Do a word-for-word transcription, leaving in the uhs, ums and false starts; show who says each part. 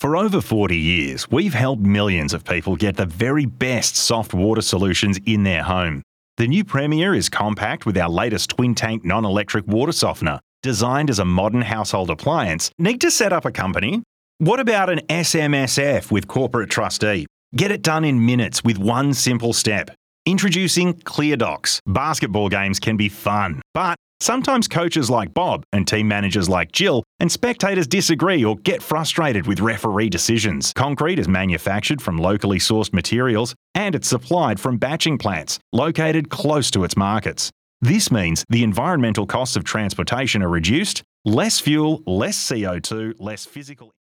Speaker 1: For over forty years, we've helped millions of people get the very best soft water solutions in their home. The new Premier is compact with our latest twin-tank non-electric water softener. Designed as a modern household appliance, need to set up a company? What about an S M S F with Corporate Trustee? Get it done in minutes with one simple step. Introducing ClearDocs. Basketball games can be fun, but sometimes coaches like Bob and team managers like Jill and spectators disagree or get frustrated with referee decisions. Concrete is manufactured from locally sourced materials and it's supplied from batching plants located close to its markets. This means the environmental costs of transportation are reduced, less fuel, less C O two, less physical